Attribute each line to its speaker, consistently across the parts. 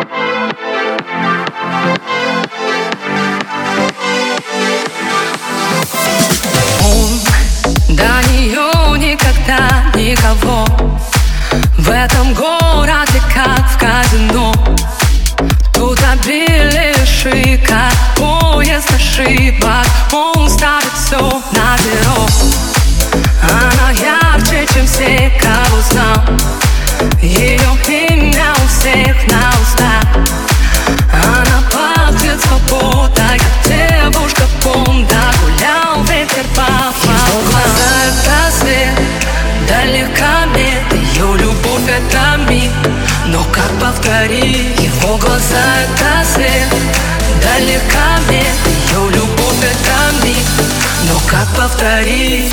Speaker 1: До нее никогда никого в этом городе, как в казино. Тут обилие шика, поезд ошибок, он ставит все на зеро. Она ярче, чем все, кого знал. Ее имя у всех на устах. Она пахнет свободой, как девушка Бонда. Гулял ветер по волнам. Глаза — это свет, далекомет. Ее любовь — это миг, но как повторить? Его глаза — это свет, далекомет. Ее любовь — это миг, но как повторить?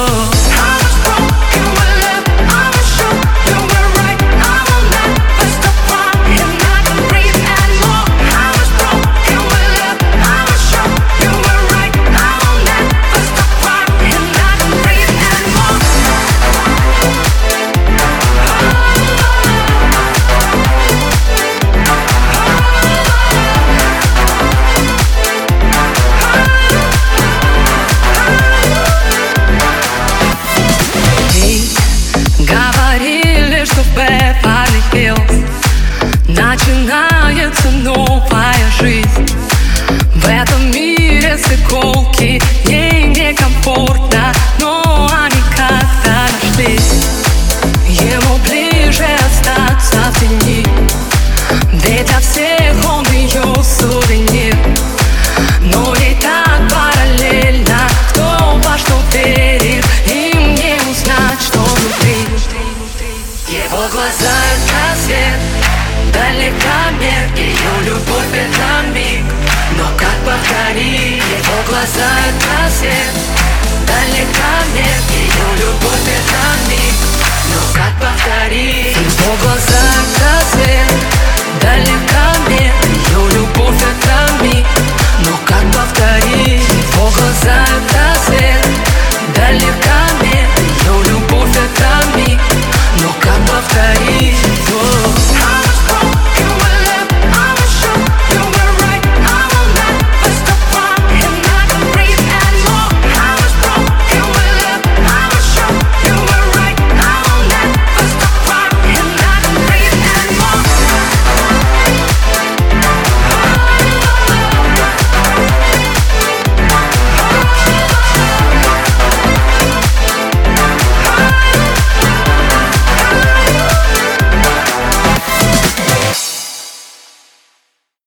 Speaker 1: Говорили, что в Беверли-Хиллз начинается новая жизнь. В этом мире стыковки ей некомфортно, но они как-то нашлись. Ему ближе остаться в тени, ведь от всех он ее сувенир. Но ей так параллельно, кто во что верит, им не узнать, что внутри. Его глаза — это свет, далекомер. Ее любовь — это миг, но как повторить? Его глаза — это свет, далекомер. Ее любовь — это миг, но как повторить? Его глаза